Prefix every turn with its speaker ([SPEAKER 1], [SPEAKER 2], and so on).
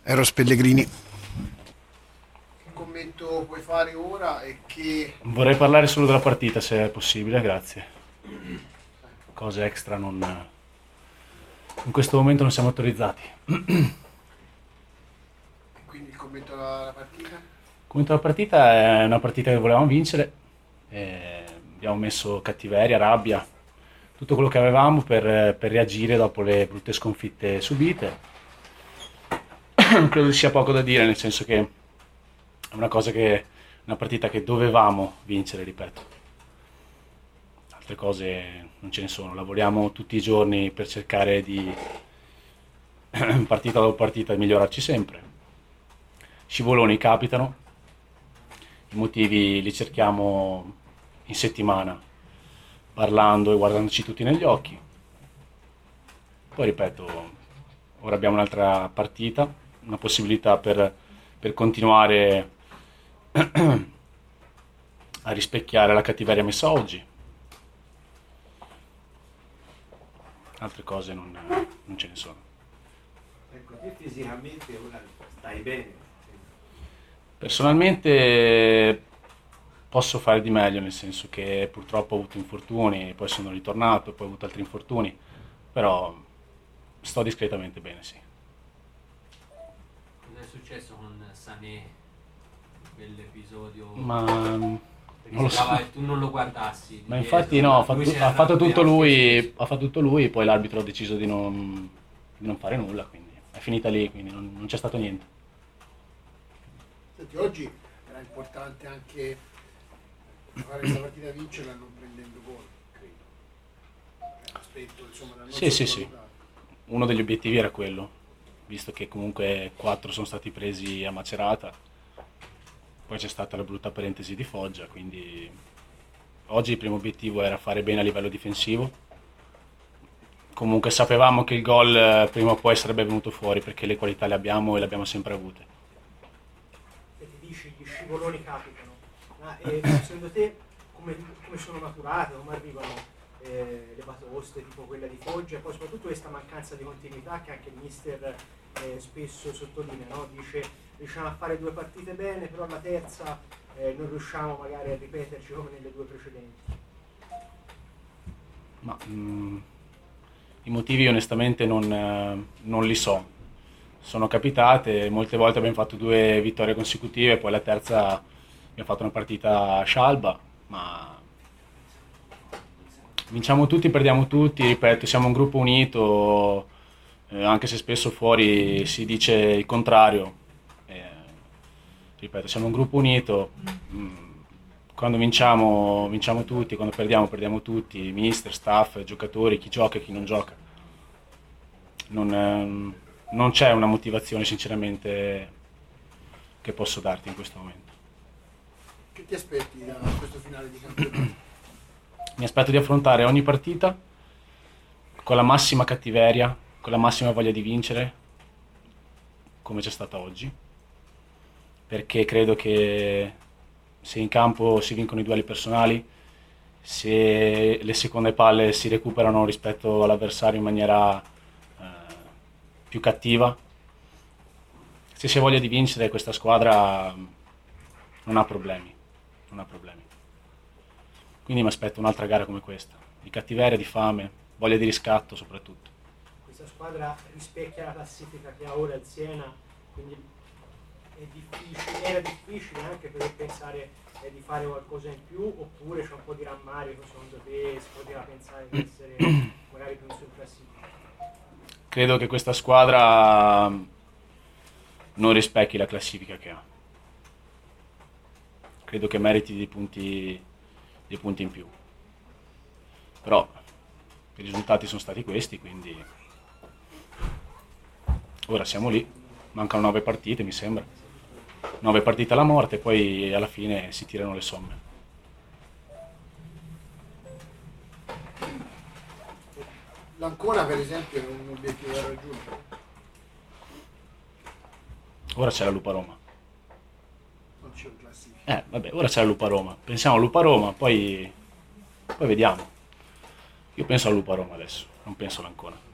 [SPEAKER 1] Eros Pellegrini.
[SPEAKER 2] Che commento puoi fare ora e che...
[SPEAKER 3] Vorrei parlare solo della partita, se è possibile, grazie. Cose extra non... In questo momento non siamo autorizzati.
[SPEAKER 2] Quindi il commento alla partita?
[SPEAKER 3] Il commento della partita è una partita che volevamo vincere. Abbiamo messo cattiveria, rabbia, tutto quello che avevamo per reagire dopo le brutte sconfitte subite. Credo ci sia poco da dire, nel senso che è una partita che dovevamo vincere, ripeto. Altre cose non ce ne sono, lavoriamo tutti i giorni per cercare di, partita dopo partita, migliorarci sempre. Scivoloni capitano, i motivi li cerchiamo in settimana, parlando e guardandoci tutti negli occhi. Poi ripeto, ora abbiamo un'altra partita, una possibilità per continuare a rispecchiare la cattiveria messa oggi. Altre cose non ce ne sono.
[SPEAKER 4] Ecco, te fisicamente ora stai bene?
[SPEAKER 3] Personalmente posso fare di meglio, nel senso che purtroppo ho avuto infortuni, poi sono ritornato, poi ho avuto altri infortuni, però sto discretamente bene, sì.
[SPEAKER 5] Cosa è successo con Sané, quell'episodio?
[SPEAKER 3] Ma
[SPEAKER 5] Perché
[SPEAKER 3] non lo so.
[SPEAKER 5] sembrava che tu non lo guardassi.
[SPEAKER 3] Ma infatti no, ha fatto tutto lui, poi l'arbitro ha deciso di non fare nulla, quindi è finita lì, quindi non c'è stato niente.
[SPEAKER 2] Senti, oggi era importante anche fare questa partita e vincerla non prendendo gol, credo. Aspetto, insomma, da non
[SPEAKER 3] Sì.
[SPEAKER 2] sottovalutare.
[SPEAKER 3] Uno degli obiettivi era quello, visto che comunque 4 sono stati presi a Macerata, poi c'è stata la brutta parentesi di Foggia, quindi oggi il primo obiettivo era fare bene a livello difensivo. Comunque sapevamo che il gol prima o poi sarebbe venuto fuori, perché le qualità le abbiamo e le abbiamo sempre avute.
[SPEAKER 6] E ti dici gli scivoloni capitano, ma secondo te come sono maturate, come arrivano le batoste tipo quella di Foggia e poi soprattutto questa mancanza di continuità che anche il mister spesso sottolinea, no? Dice riusciamo a fare 2 partite bene, però la terza non riusciamo magari a ripeterci come nelle 2 precedenti.
[SPEAKER 3] Ma i motivi onestamente non li so. Sono capitate, molte volte abbiamo fatto 2 vittorie consecutive, poi la terza abbiamo fatto una partita scialba, ma vinciamo tutti, perdiamo tutti, ripeto, siamo un gruppo unito, anche se spesso fuori si dice il contrario. Ripeto, siamo un gruppo unito, quando vinciamo tutti, quando perdiamo tutti, mister, staff, giocatori, chi gioca e chi non gioca. Non c'è una motivazione sinceramente che posso darti in questo momento.
[SPEAKER 2] Che ti aspetti da questo finale di campionato?
[SPEAKER 3] Mi aspetto di affrontare ogni partita con la massima cattiveria, con la massima voglia di vincere, come c'è stata oggi, perché credo che se in campo si vincono i duelli personali, se le seconde palle si recuperano rispetto all'avversario in maniera più cattiva, se si ha voglia di vincere, questa squadra non ha problemi. Quindi mi aspetto un'altra gara come questa, di cattiveria, di fame, voglia di riscatto soprattutto.
[SPEAKER 6] Questa squadra rispecchia la classifica che ha ora il Siena, quindi era difficile anche per pensare di fare qualcosa in più, oppure c'è un po' di rammarico secondo te, si poteva pensare di essere magari più in su in classifica?
[SPEAKER 3] Credo che questa squadra non rispecchi la classifica che ha. Credo che meriti dei punti in più. Però i risultati sono stati questi, quindi ora siamo lì, mancano 9 partite mi sembra, 9 partite alla morte, poi alla fine si tirano le somme.
[SPEAKER 2] L'Ancona per esempio è un obiettivo da raggiungere.
[SPEAKER 3] Ora c'è la Lupa Roma.
[SPEAKER 2] Non c'è un classifica.
[SPEAKER 3] Vabbè, ora c'è la Lupa Roma, pensiamo a Lupa Roma, poi vediamo. Io penso a Lupa Roma adesso, non penso all'Ancona.